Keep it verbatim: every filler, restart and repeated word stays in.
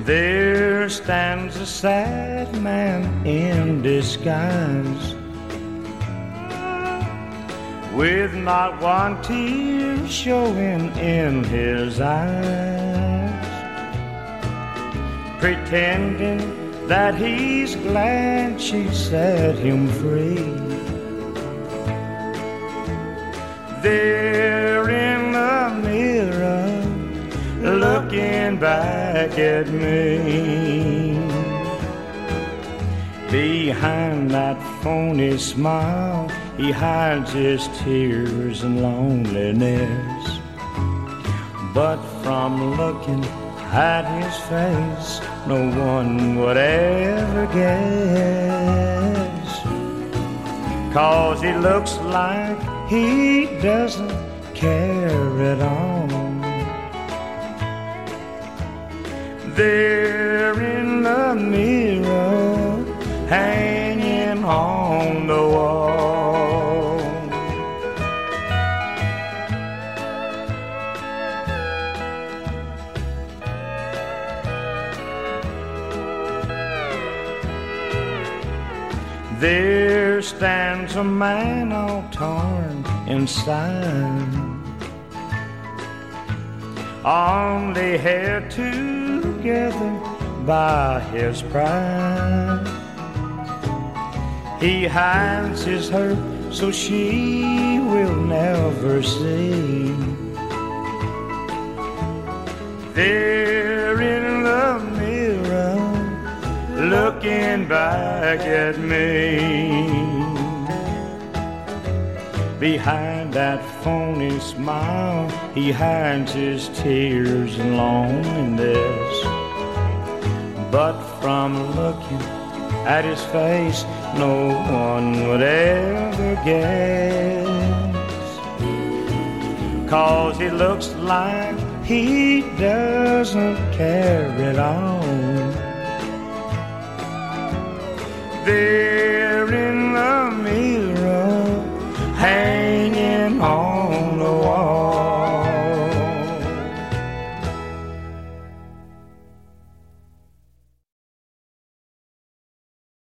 There stands a sad man in disguise, with not one tear showing in his eyes, pretending that he's glad she set him free. There in the mirror, looking back at me, behind that phony smile, he hides his tears and loneliness. But from looking at his face, no one would ever guess, 'cause he looks like he doesn't care at all. There in the mirror, hanging on the wall. There stands a man all torn inside, only held together by his pride. He hides his hurt so she will never see. There in the mirror, looking back at me, behind that phony smile, he hides his tears and loneliness. But from looking at his face, no one would ever guess, 'cause he looks like he doesn't care at all. There in the